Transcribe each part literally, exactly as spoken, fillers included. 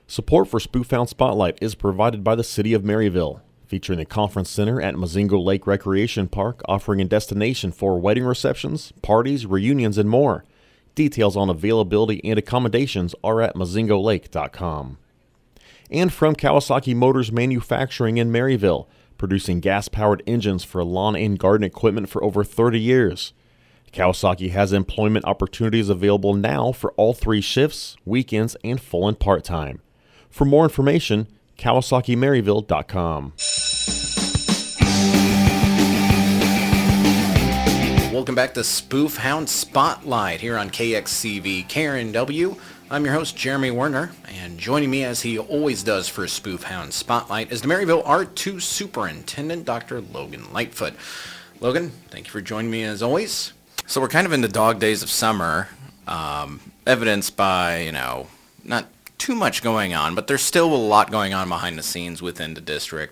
Support for Spoofhound Spotlight is provided by the City of Maryville, featuring the Conference Center at Mozingo Lake Recreation Park, offering a destination for wedding receptions, parties, reunions, and more. Details on availability and accommodations are at mozingo lake dot com. And from Kawasaki Motors Manufacturing in Maryville, producing gas-powered engines for lawn and garden equipment for over thirty years. Kawasaki has employment opportunities available now for all three shifts, weekends, and full and part-time. For more information, kawasaki maryville dot com. Welcome back to Spoofhound Spotlight here on K X C V K R N W. I'm your host, Jeremy Werner, and joining me as he always does for Spoofhound Spotlight is the Maryville R two Superintendent, Doctor Logan Lightfoot. Logan, thank you for joining me as always. So we're kind of in the dog days of summer, um, evidenced by, you know, not too much going on, but there's still a lot going on behind the scenes within the district.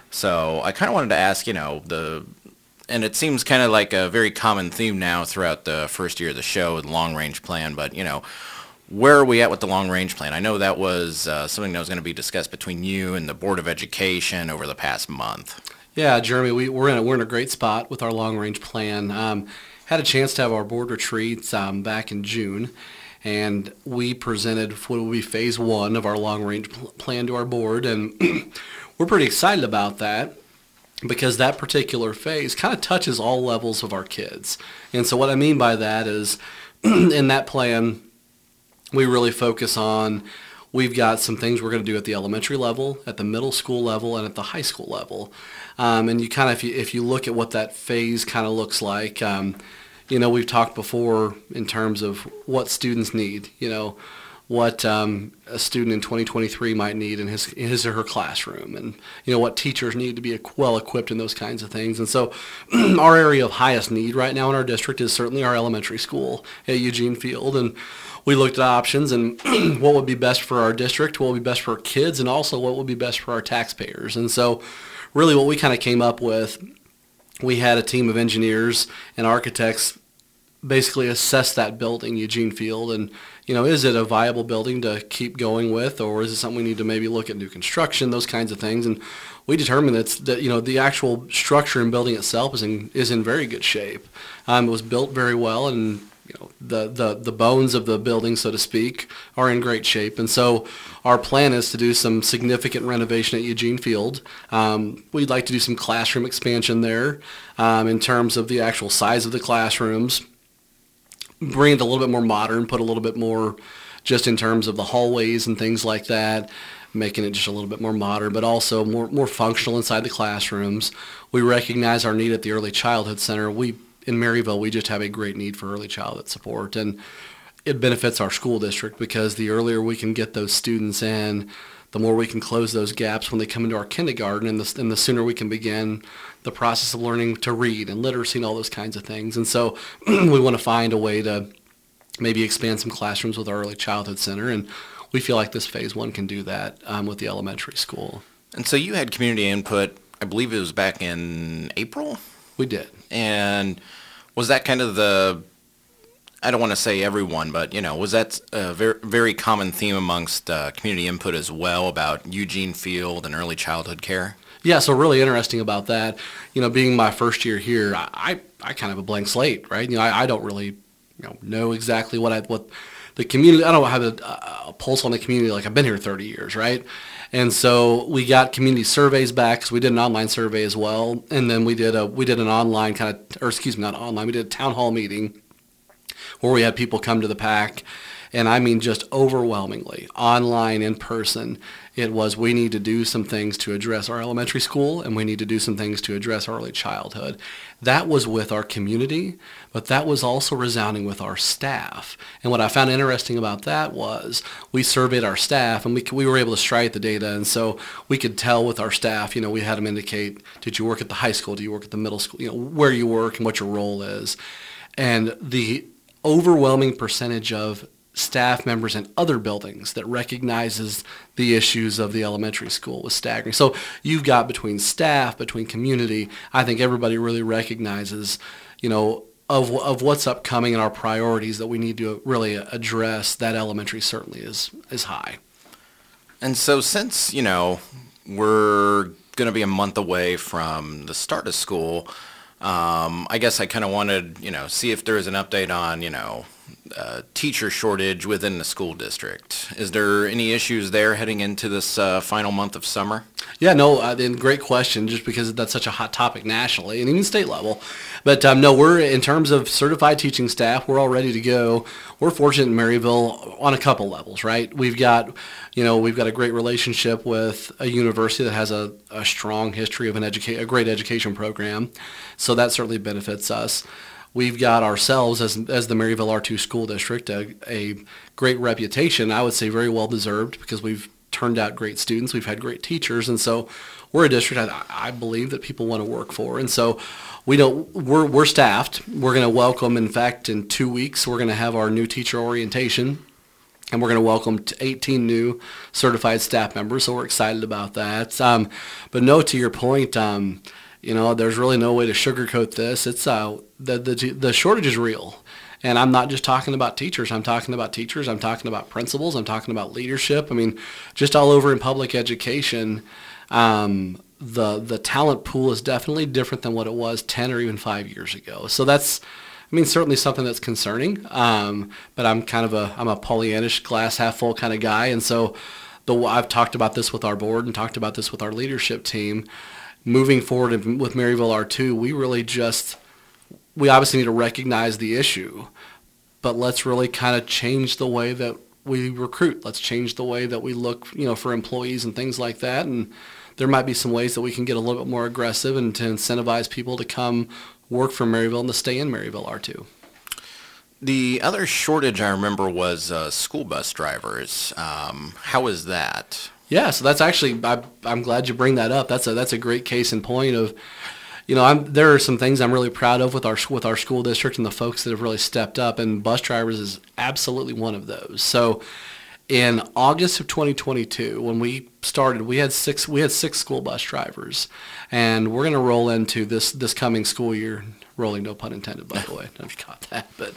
So I kind of wanted to ask, you know, the, and it seems kind of like a very common theme now throughout the first year of the show, the long-range plan, but, you know, where are we at with the long-range plan? I know that was uh, something that was going to be discussed between you and the Board of Education over the past month. Yeah, Jeremy, we, we're in a, we're in a great spot with our long-range plan. Um, had a chance to have our board retreats um, back in June, and we presented what will be phase one of our long-range pl- plan to our board, and we're pretty excited about that because that particular phase kind of touches all levels of our kids. And so what I mean by that is in that plan, we really focus on, we've got some things we're going to do at the elementary level, at the middle school level, and at the high school level. Um, and you kind of, if you, if you look at what that phase kind of looks like, um, you know, we've talked before in terms of what students need, you know, what um, a student in twenty twenty-three might need in his, his or her classroom, and, you know, what teachers need to be well equipped in those kinds of things. And so our area of highest need right now in our district is certainly our elementary school at Eugene Field. And we looked at options and what would be best for our district, what would be best for our kids, and also what would be best for our taxpayers. And so really what we kind of came up with, we had a team of engineers and architects basically assess that building, Eugene Field, and, you know, is it a viable building to keep going with, or is it something we need to maybe look at new construction, those kinds of things. And we determined that's, that, you know, the actual structure and building itself is in, is in very good shape. Um, it was built very well, and, you know, the, the, the bones of the building, so to speak, are in great shape. And so our plan is to do some significant renovation at Eugene Field. Um, we'd like to do some classroom expansion there um, in terms of the actual size of the classrooms, bring it a little bit more modern, put a little bit more just in terms of the hallways and things like that, making it just a little bit more modern, but also more, more functional inside the classrooms. We recognize our need at the Early Childhood Center. We In Maryville, we just have a great need for early childhood support, and it benefits our school district because the earlier we can get those students in, the more we can close those gaps when they come into our kindergarten, and the, and the sooner we can begin the process of learning to read and literacy and all those kinds of things. And so we want to find a way to maybe expand some classrooms with our Early Childhood Center, and we feel like this phase one can do that um, with the elementary school. And so you had community input, I believe it was back in April? We did. And was that kind of the, I don't want to say everyone, but, you know, was that a very, very common theme amongst uh, community input as well about Eugene Field and early childhood care? Yeah, so really interesting about that. You know, being my first year here, I, I, I kind of have a blank slate, right? You know, I, I don't really, you know, know exactly what I, what the community, I don't have a, a pulse on the community like I've been here thirty years, right? And so we got community surveys back because we did an online survey as well, and then we did a we did an online kind of, or excuse me, not online, we did a town hall meeting where we had people come to the P A C, and I mean just overwhelmingly, online, in person, it was we need to do some things to address our elementary school, and we need to do some things to address early childhood. That was with our community, but that was also resounding with our staff. And what I found interesting about that was we surveyed our staff, and we we were able to strike the data, and so we could tell with our staff, you know, we had them indicate, did you work at the high school, do you work at the middle school, you know, where you work and what your role is. And the overwhelming percentage of staff members in other buildings that recognizes the issues of the elementary school was staggering. So you've got between staff, between community, I think everybody really recognizes, you know, of of what's upcoming and our priorities that we need to really address. That elementary certainly is is high. And so since, you know, we're going to be a month away from the start of school, um, I guess I kind of wanted, you know, see if there was an update on, you know, uh, teacher shortage within the school district. Is there any issues there heading into this uh, final month of summer? Yeah, no, uh, and great question, just because that's such a hot topic nationally and even state level. But um, no, we're, in terms of certified teaching staff, we're all ready to go. We're fortunate in Maryville on a couple levels, right? We've got, you know, we've got a great relationship with a university that has a, a strong history of an educa- a great education program, so that certainly benefits us. We've got ourselves, as as the Maryville R two School District, a, a great reputation, I would say very well deserved, because we've turned out great students, we've had great teachers, and so we're a district I, I believe that people want to work for. And so we don't, we're, we're staffed. We're going to welcome, in fact, in two weeks, we're going to have our new teacher orientation, and we're going to welcome eighteen new certified staff members, so we're excited about that. Um, but no, to your point, um, you know, there's really no way to sugarcoat this. It's uh, the, the the shortage is real. And I'm not just talking about teachers. I'm talking about teachers. I'm talking about principals. I'm talking about leadership. I mean, just all over in public education, um, the the talent pool is definitely different than what it was ten or even five years ago. So that's, I mean, certainly something that's concerning. Um, but I'm kind of a I'm a Pollyannish, glass half full kind of guy, and so the I've talked about this with our board and talked about this with our leadership team. Moving forward with Maryville R two, we really just, we obviously need to recognize the issue, but let's really kind of change the way that we recruit. Let's change the way that we look, you know, for employees and things like that. And there might be some ways that we can get a little bit more aggressive and to incentivize people to come work for Maryville and to stay in Maryville R two. The other shortage I remember was uh, school bus drivers. Um, how is that? Yeah, so that's actually, I, I'm glad you bring that up. That's a that's a great case in point of, you know, I'm, there are some things I'm really proud of with our with our school district and the folks that have really stepped up, and bus drivers is absolutely one of those. So, in August of twenty twenty-two, when we started, we had six we had six school bus drivers, and we're going to roll into this this coming school year. Rolling, no pun intended, by the way. I don't know if you caught that, but.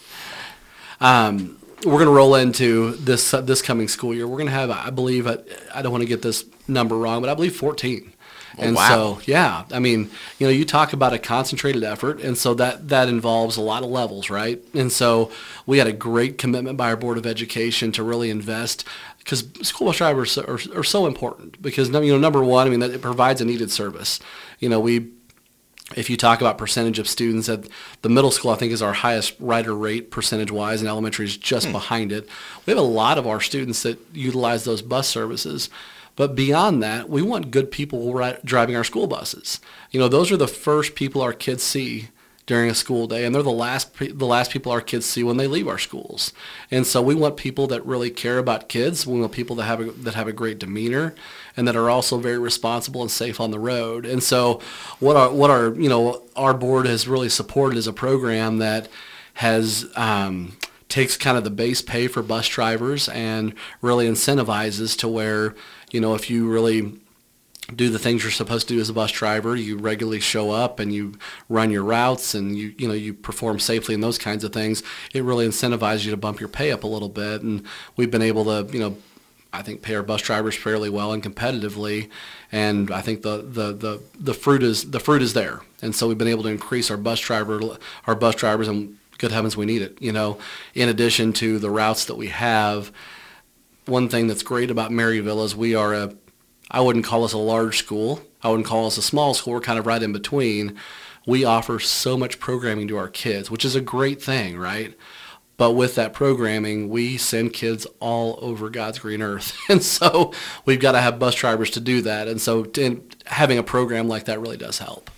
Um, We're going to roll into this uh, this coming school year. We're going to have, I believe, I, I don't want to get this number wrong, but I believe fourteen. Oh, and wow. so, yeah, I mean, you know, you talk about a concentrated effort, and so that, that involves a lot of levels, right? And so we had a great commitment by our Board of Education to really invest, because school bus drivers are, are so important because, you know, number one, I mean, that it provides a needed service. You know, we If you talk about percentage of students at the middle school, I think is our highest rider rate percentage-wise, and elementary is just hmm. behind it. We have a lot of our students that utilize those bus services. But beyond that, we want good people ri- driving our school buses. You know, those are the first people our kids see during a school day, and they're the last pe- the last people our kids see when they leave our schools. And so we want people that really care about kids. We want people that have a, that have a great demeanor, and that are also very responsible and safe on the road. And so what our what our you know our board has really supported is a program that has um, takes kind of the base pay for bus drivers and really incentivizes to where, you know, if you really do the things you're supposed to do as a bus driver, you regularly show up and you run your routes and you you know you perform safely and those kinds of things, it really incentivizes you to bump your pay up a little bit. And we've been able to, you know, I think pay our bus drivers fairly well and competitively, and I think the, the, the, the fruit is the fruit is there. And so we've been able to increase our bus driver our bus drivers, and good heavens, we need it. You know, in addition to the routes that we have, one thing that's great about Maryville is we are a I wouldn't call us a large school. I wouldn't call us a small school. We're kind of right in between. We offer so much programming to our kids, which is a great thing, right? But with that programming, we send kids all over God's green earth. And so we've got to have bus drivers to do that. And so to, having a program like that really does help.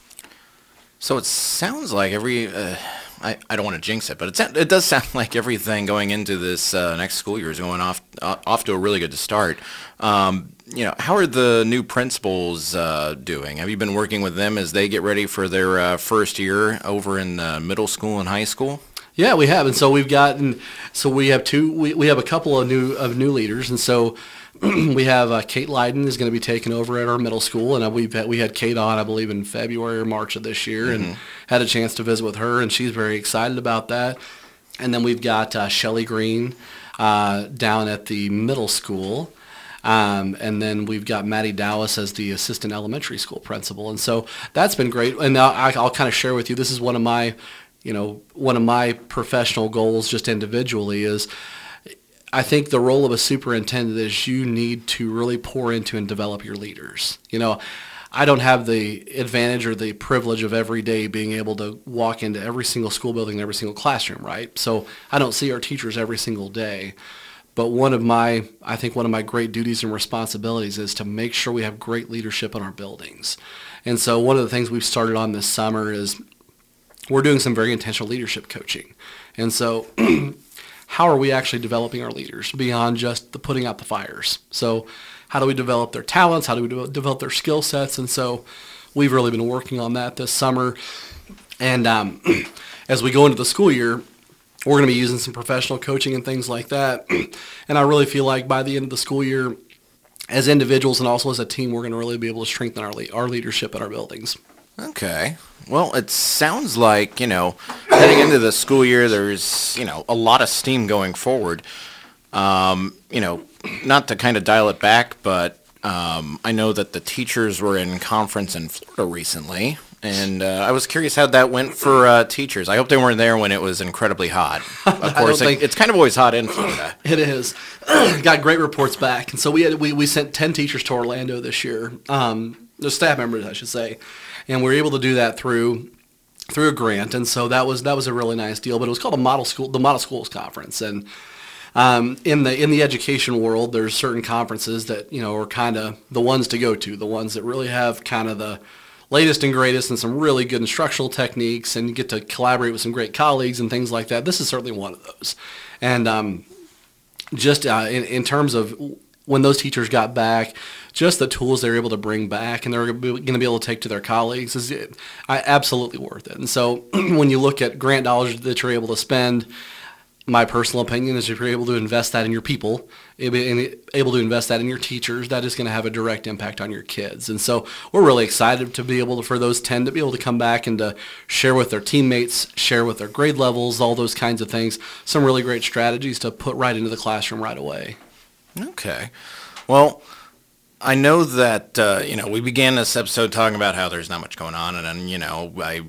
So it sounds like every, uh, I, I don't want to jinx it, but it, it does sound like everything going into this uh, next school year is going off uh, off to a really good start. Um, you know, how are the new principals uh, doing? Have you been working with them as they get ready for their uh, first year over in uh, middle school and high school? Yeah, we have, and so we've gotten, so we have two, we, we have a couple of new of new leaders, and so we have uh, Kate Leiden is going to be taking over at our middle school, and uh, we've had, we had Kate on, I believe, in February or March of this year, mm-hmm. and had a chance to visit with her, and she's very excited about that. And then we've got uh, Shelly Green uh, down at the middle school. Um, and then we've got Maddie Dowis as the assistant elementary school principal. And so that's been great. And I'll, I'll kind of share with you, this is one of my, you know, one of my professional goals just individually is I think the role of a superintendent is you need to really pour into and develop your leaders. You know, I don't have the advantage or the privilege of every day being able to walk into every single school building and every single classroom, right? So I don't see our teachers every single day. But one of my, I think one of my great duties and responsibilities is to make sure we have great leadership in our buildings. And so one of the things we've started on this summer is we're doing some very intentional leadership coaching. And so how are we actually developing our leaders beyond just the putting out the fires? So how do we develop their talents? How do we de- develop their skill sets? And so we've really been working on that this summer. And um, as we go into the school year, we're going to be using some professional coaching and things like that. And I really feel like by the end of the school year, as individuals and also as a team, we're going to really be able to strengthen our le- our leadership in our buildings. Okay. Well, it sounds like, you know, heading into the school year, there's, you know, a lot of steam going forward. Um, you know, not to kind of dial it back, but um, I know that the teachers were in conference in Florida recently. And uh, I was curious how that went for uh, teachers. I hope they weren't there when it was incredibly hot. Of course, it, it's kind of always hot in Florida. It is. Got great reports back. And so we had we, we sent ten teachers to Orlando this year, um, the staff members, I should say. And we were able to do that through through a grant. And so that was that was a really nice deal. But it was called a model school, the Model Schools Conference. And um, in the in the education world, there's certain conferences that, you know, are kind of the ones to go to, the ones that really have kind of the latest and greatest and some really good instructional techniques, and you get to collaborate with some great colleagues and things like that. This is certainly one of those. And um, just uh, in, in terms of when those teachers got back, just the tools they were able to bring back and they're going to be able to take to their colleagues is I, absolutely worth it. And so when you look at grant dollars that you're able to spend, my personal opinion is if you're able to invest that in your people and able to invest that in your teachers, that is going to have a direct impact on your kids. And so we're really excited to be able to, for those ten to be able to come back and to share with their teammates, share with their grade levels, all those kinds of things, some really great strategies to put right into the classroom right away. Okay. Well, I know that, uh, you know, we began this episode talking about how there's not much going on, and, and you know, I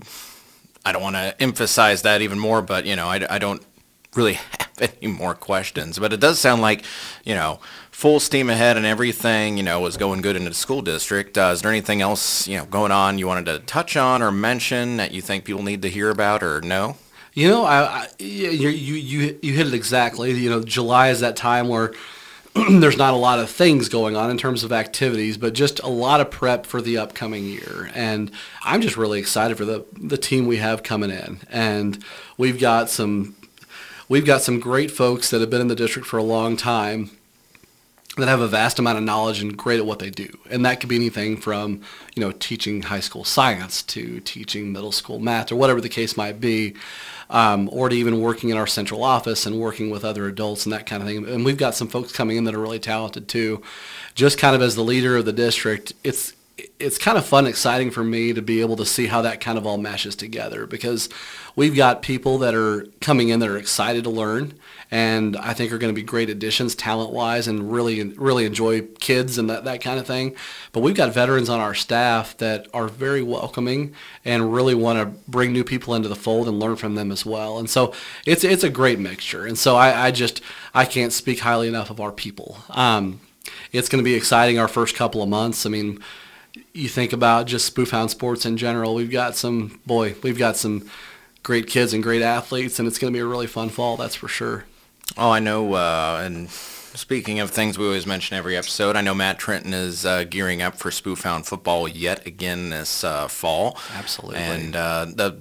I don't want to emphasize that even more, but, you know, I, I don't really have any more questions, but it does sound like, you know, full steam ahead and everything, you know, was going good in the school district. Uh, is there anything else, you know, going on you wanted to touch on or mention that you think people need to hear about, or no? You know, I, I you, you you you hit it exactly. You know, July is that time where there's not a lot of things going on in terms of activities, but just a lot of prep for the upcoming year. And I'm just really excited for the the team we have coming in, and we've got some. We've got some great folks that have been in the district for a long time that have a vast amount of knowledge and great at what they do. And that could be anything from, you know, teaching high school science to teaching middle school math or whatever the case might be, um, or to even working in our central office and working with other adults and that kind of thing. And we've got some folks coming in that are really talented too. Just kind of as the leader of the district, it's it's kind of fun, exciting for me to be able to see how that kind of all meshes together, because we've got people that are coming in that are excited to learn and I think are going to be great additions talent-wise and really really enjoy kids and that, that kind of thing. But we've got veterans on our staff that are very welcoming and really want to bring new people into the fold and learn from them as well. And so it's it's a great mixture. And so I, I just, I can't speak highly enough of our people. Um, it's going to be exciting our first couple of months. I mean, you think about just Spoofhound sports in general, we've got some, boy, we've got some great kids and great athletes, and it's going to be a really fun fall, that's for sure. Oh, I know, uh, and speaking of things we always mention every episode, I know Matt Trenton is uh, gearing up for Spoofhound football yet again this uh, fall. Absolutely. And uh, the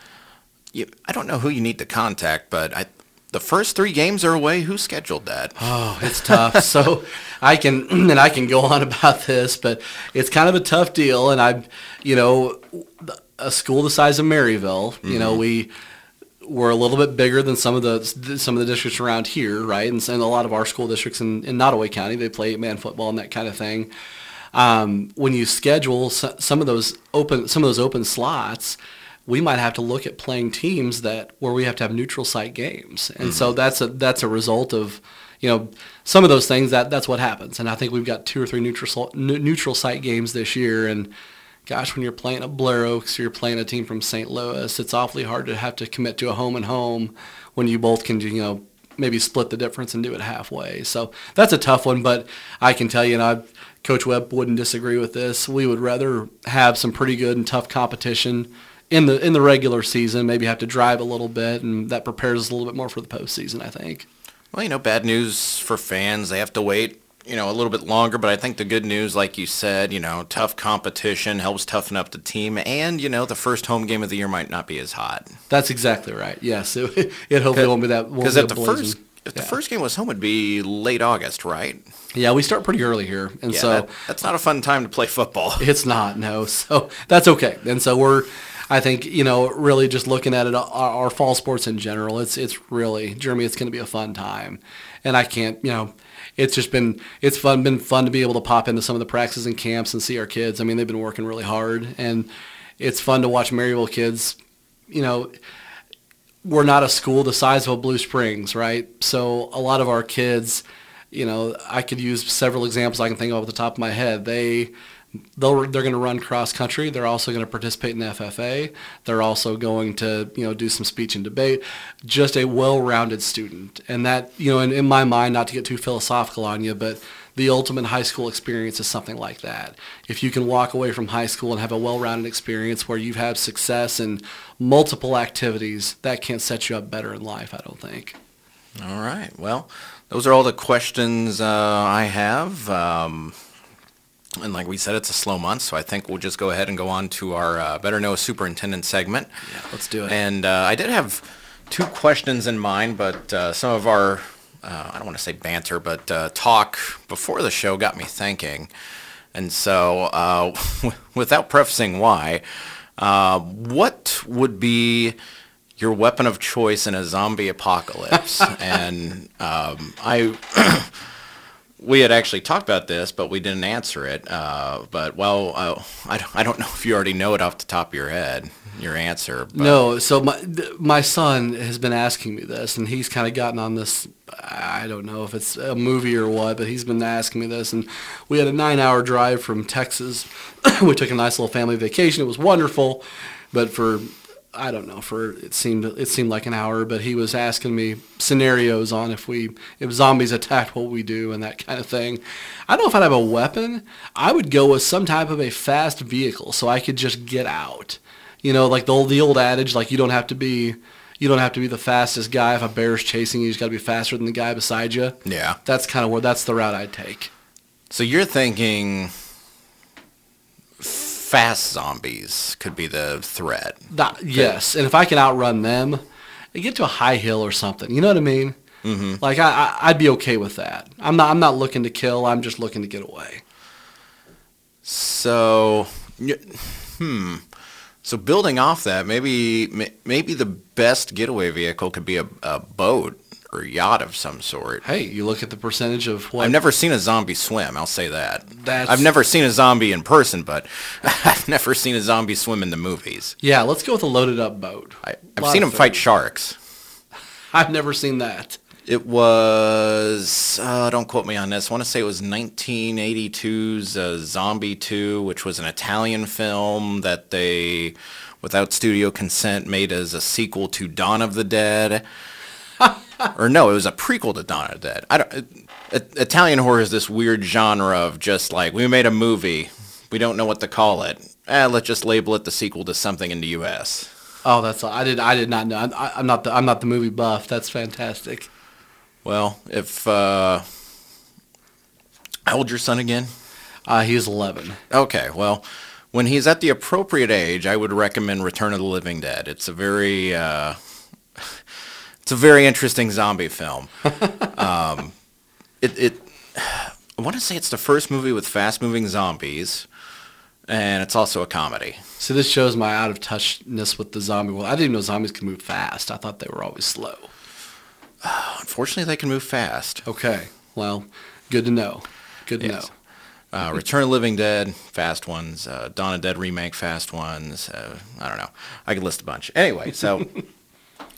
you, I don't know who you need to contact, but I the first three games are away. Who scheduled that? Oh, it's tough. So I can, and I can go on about this, but it's kind of a tough deal. And I, you know, a school the size of Maryville, mm-hmm. you know, we we're a little bit bigger than some of the some of the districts around here, right? And, and a lot of our school districts in, in Nottoway County, they play eight-man football and that kind of thing. Um, when you schedule some of those open some of those open slots, we might have to look at playing teams that where we have to have neutral site games. And mm-hmm. so that's a that's a result of, you know, some of those things, that that's what happens. And I think we've got two or three neutral neutral site games this year. And gosh, when you're playing at Blair Oaks or you're playing a team from Saint Louis, it's awfully hard to have to commit to a home and home when you both can, you know, maybe split the difference and do it halfway. So that's a tough one, but I can tell you, and I, Coach Webb wouldn't disagree with this. We would rather have some pretty good and tough competition in the in the regular season, maybe have to drive a little bit, and that prepares us a little bit more for the postseason, I think. Well, you know, bad news for fans. They have to wait, you know, a little bit longer, but I think the good news, like you said, you know, tough competition helps toughen up the team, and, you know, the first home game of the year might not be as hot. That's exactly right. Yes, it, it hopefully won't be that. Because if the first if the yeah. first game was home, it'd be late August, right? Yeah, we start pretty early here, and yeah, so that, that's not a fun time to play football. It's not, no. So that's okay, and so we're. I think, you know, really just looking at it, our, our fall sports in general, it's it's really, Jeremy, it's going to be a fun time. And I can't, you know, it's just been, it's fun, been fun to be able to pop into some of the practices and camps and see our kids. I mean, they've been working really hard, and it's fun to watch Maryville kids. You know, we're not a school the size of a Blue Springs, right? So a lot of our kids, you know, I could use several examples I can think of off the top of my head. They... They'll, they're going to run cross country. They're also going to participate in F F A. They're also going to, you know, do some speech and debate. Just a well-rounded student. And that, you know, in, in my mind, not to get too philosophical on you, but the ultimate high school experience is something like that. If you can walk away from high school and have a well-rounded experience where you've had success in multiple activities, that can't set you up better in life, I don't think. All right. Well, those are all the questions uh, I have. Um And like we said, it's a slow month, so I think we'll just go ahead and go on to our uh, Better Know a Superintendent segment. Yeah, let's do it. And uh, I did have two questions in mind, but uh, some of our, uh, I don't want to say banter, but uh, talk before the show got me thinking. And so uh, without prefacing why, uh, what would be your weapon of choice in a zombie apocalypse? and um, I... We had actually talked about this, but we didn't answer it. Uh, but, well, uh, I, I don't know if you already know it off the top of your head, your answer. But. No, so my my son has been asking me this, and he's kind of gotten on this, I don't know if it's a movie or what, but he's been asking me this. And we had a nine-hour drive from Texas. We took a nice little family vacation. It was wonderful, but for... I don't know, for it seemed it seemed like an hour, but he was asking me scenarios on if we if zombies attacked, what we do and that kind of thing. I don't know if I'd have a weapon. I would go with some type of a fast vehicle so I could just get out. You know, like the old the old adage, like you don't have to be you don't have to be the fastest guy. If a bear's chasing you, you just got to be faster than the guy beside you. Yeah, that's kind of where that's the route I'd take. So you're thinking fast zombies could be the threat. That, yes, and if I can outrun them, I get to a high hill or something. You know what I mean? Mm-hmm. Like I, I, I'd be okay with that. I'm not. I'm not looking to kill. I'm just looking to get away. So, hmm. So building off that, maybe maybe the best getaway vehicle could be a, a boat or yacht of some sort. Hey, you look at the percentage of what... I've never seen a zombie swim, I'll say that. That's... I've never seen a zombie in person, but I've never seen a zombie swim in the movies. Yeah, let's go with a loaded up boat. I, I've seen them fight sharks. I've never seen that. It was, uh, don't quote me on this, I want to say it was nineteen eighty-two's uh, Zombie two, which was an Italian film that they, without studio consent, made as a sequel to Dawn of the Dead. Or no, it was a prequel to Dawn of the Dead. I don't. It, Italian horror is this weird genre of just like, we made a movie, we don't know what to call it. Eh, let's just label it the sequel to something in the U S. Oh, that's I did I did not know. I, I'm not the I'm not the movie buff. That's fantastic. Well, if uh, how old's your son again? Uh, he is eleven. Okay, well, when he's at the appropriate age, I would recommend Return of the Living Dead. It's a very uh, It's a very interesting zombie film. um, it, it, I want to say it's the first movie with fast-moving zombies, and it's also a comedy. So this shows my out-of-touchness with the zombie world. I didn't even know zombies could move fast. I thought they were always slow. Uh, unfortunately, they can move fast. Okay. Well, good to know. Good to Yes. know. Uh, Return of the Living Dead, fast ones. Uh, Dawn of the Dead remake, fast ones. Uh, I don't know. I could list a bunch. Anyway, so...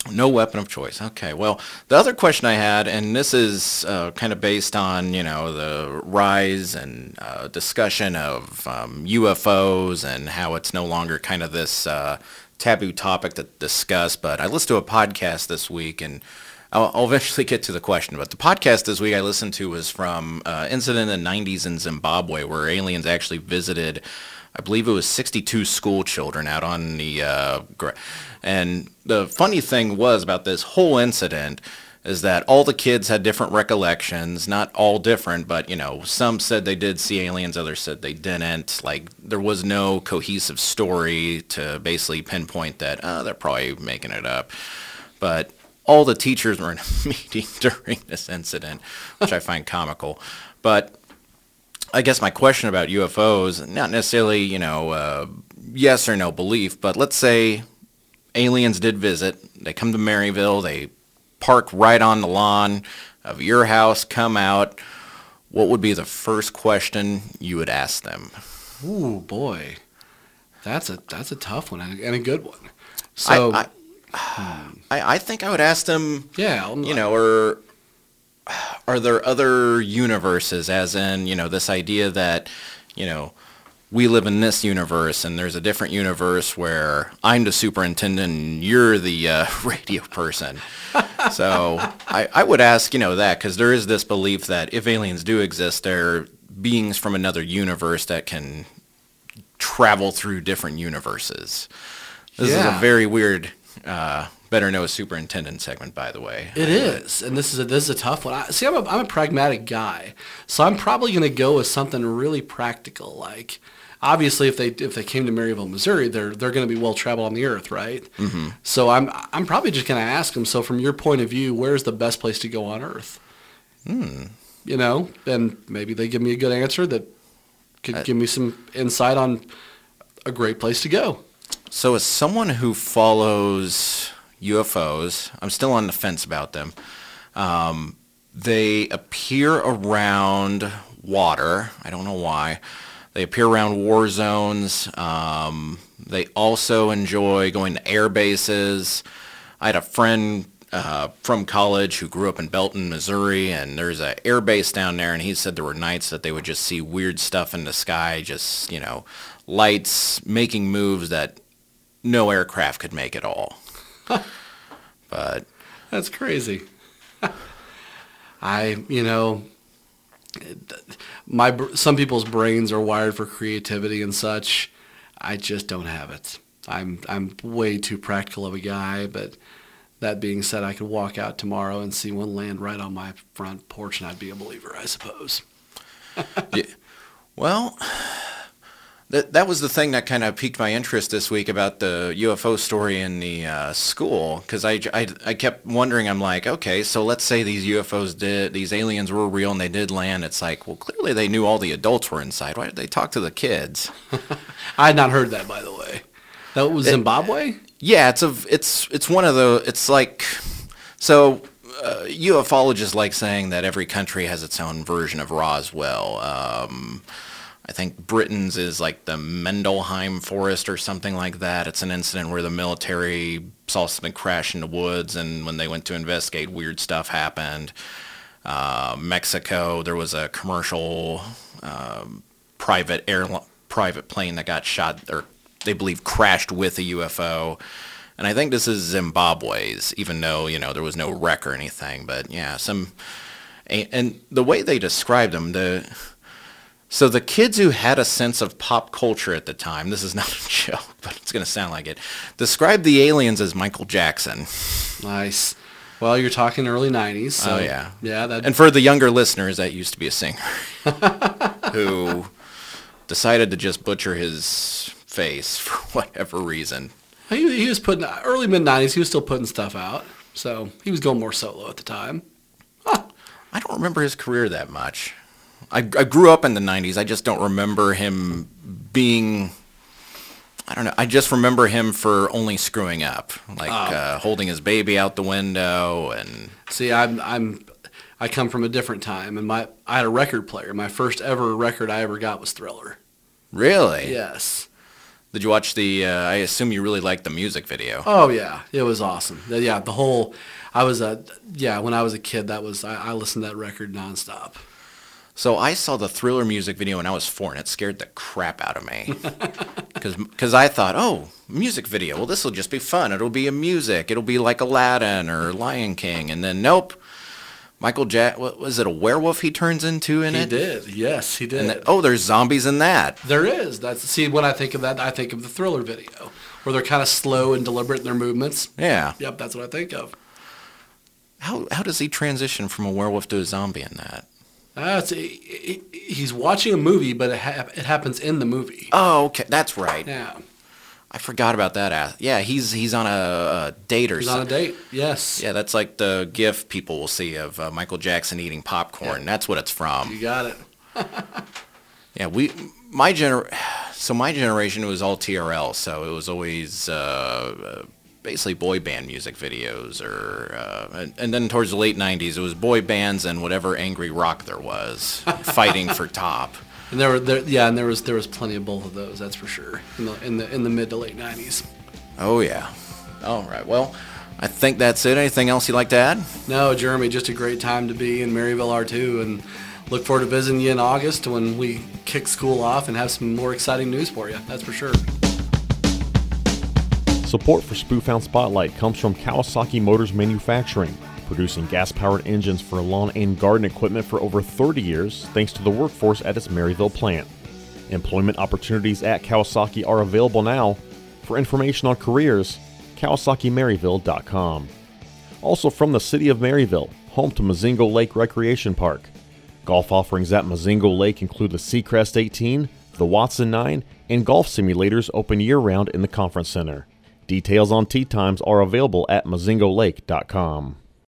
No weapon of choice. Okay. Well, the other question I had, and this is uh, kind of based on, you know, the rise and uh, discussion of um, U F Os and how it's no longer kind of this uh, taboo topic to discuss. But I listened to a podcast this week, and I'll, I'll eventually get to the question. But the podcast this week I listened to was from uh, incident in the nineties in Zimbabwe, where aliens actually visited, I believe it was sixty-two school children out on the, uh, gra- and the funny thing was about this whole incident is that all the kids had different recollections, not all different, but, you know, some said they did see aliens, others said they didn't. Like, there was no cohesive story to basically pinpoint that, oh, they're probably making it up. But all the teachers were in a meeting during this incident, which I find comical. But I guess my question about U F Os, not necessarily, you know, uh, yes or no belief, but let's say aliens did visit. They come to Maryville. They park right on the lawn of your house, come out. What would be the first question you would ask them? Ooh, boy. That's a that's a tough one and a good one. So, I, I, I, I think I would ask them, yeah, I'm you know, or are there other universes, as in, you know, this idea that, you know, we live in this universe and there's a different universe where I'm the superintendent and you're the uh, radio person. So I, I would ask, you know, that, because there is this belief that if aliens do exist, they're beings from another universe that can travel through different universes. This Yeah. is a very weird, uh, better know a superintendent segment, by the way. It is, and this is a, this is a tough one. I, see, I'm a, I'm a pragmatic guy, so I'm probably going to go with something really practical. Like, obviously, if they if they came to Maryville, Missouri, they're they're going to be well traveled on the earth, right? Mm-hmm. So I'm I'm probably just going to ask them. So from your point of view, where's the best place to go on Earth? Hmm. You know, and maybe they give me a good answer that could Uh, give me some insight on a great place to go. So as someone who follows U F Os, I'm still on the fence about them. Um, they appear around water. I don't know why. They appear around war zones. Um, they also enjoy going to air bases. I had a friend uh, from college who grew up in Belton, Missouri, and there's an air base down there, and he said there were nights that they would just see weird stuff in the sky, just, you know, lights making moves that no aircraft could make at all. But That's crazy. I, you know, my br- some people's brains are wired for creativity and such. I just don't have it. I'm I'm way too practical of a guy, but that being said, I could walk out tomorrow and see one land right on my front porch, and I'd be a believer, I suppose. yeah, well, that that was the thing that kind of piqued my interest this week about the U F O story in the uh, school, because I, I, I kept wondering, I'm like, okay, so let's say these U F Os did, these aliens were real and they did land. It's like, well, clearly they knew all the adults were inside. Why did they talk to the kids? I had not heard that, by the way. That was It- Zimbabwe? Yeah, it's a, it's it's one of the, it's like, so uh, ufologists like saying that every country has its own version of Roswell. Um, I think Britain's is like the Mendelheim Forest or something like that. It's an incident where the military saw something crash in the woods, and when they went to investigate, weird stuff happened. Uh, Mexico, there was a commercial um, private air private plane that got shot, or they believe crashed with a U F O. And I think this is Zimbabwe's, even though, you know, there was no wreck or anything. But yeah, some, and the way they described them, the so the kids who had a sense of pop culture at the time, this is not a joke, but it's going to sound like it, described the aliens as Michael Jackson. Nice. Well, you're talking early nineties. So, Oh, yeah. Yeah. That, And for the younger listeners, that used to be a singer who decided to just butcher his face for whatever reason. he, he was putting, early mid-nineties, he was still putting stuff out. So he was going more solo at the time. I don't remember his career that much. I, I grew up in the nineties. I just don't remember him being, I don't know. I just remember him for only screwing up, like Oh. uh, holding his baby out the window and. See, I'm I'm I come from a different time, and my I had a record player. My first ever record I ever got was Thriller. Really? Yes. Did you watch the, uh, I assume you really liked the music video. Oh, yeah. It was awesome. Yeah, the whole, I was, a, yeah, when I was a kid, that was, I, I listened to that record nonstop. So I saw the Thriller music video when I was four, and it scared the crap out of me. Because I thought, oh, music video. Well, this will just be fun. It'll be a music. It'll be like Aladdin or Lion King. And then, nope. Michael Jack, what was it, a werewolf he turns into in he it? He did, yes, he did. And then, oh, there's zombies in that. There is. That's see, when I think of that, I think of the Thriller video, where they're kind of slow and deliberate in their movements. Yeah. Yep, that's what I think of. How how does he transition from a werewolf to a zombie in that? Uh, it's, it, it, he's watching a movie, but it, ha- it happens in the movie. Oh, okay, that's right. Yeah. I forgot about that. Yeah, he's he's on a, a date or he's something. He's on a date, yes. Yeah, that's like the GIF people will see of uh, Michael Jackson eating popcorn. Yeah. That's what it's from. You got it. Yeah, we my gener so my generation was all T R L, so it was always uh, basically boy band music videos, or uh, and, and then towards the late nineties, it was boy bands and whatever angry rock there was fighting for top. And there were, there, yeah, and there was there was plenty of both of those. That's for sure. In the in the in the mid to late nineties. Oh yeah. All right. Well, I think that's it. Anything else you'd like to add? No, Jeremy. Just a great time to be in Maryville R two, and look forward to visiting you in August when we kick school off and have some more exciting news for you. That's for sure. Support for Spoofhound Spotlight comes from Kawasaki Motors Manufacturing, producing gas-powered engines for lawn and garden equipment for over thirty years, thanks to the workforce at its Maryville plant. Employment opportunities at Kawasaki are available now. For information on careers, Kawasaki Maryville dot com. Also from the city of Maryville, home to Mozingo Lake Recreation Park. Golf offerings at Mozingo Lake include the Seacrest eighteen, the Watson nine, and golf simulators open year-round in the Conference Center. Details on tee times are available at Mozingo Lake dot com.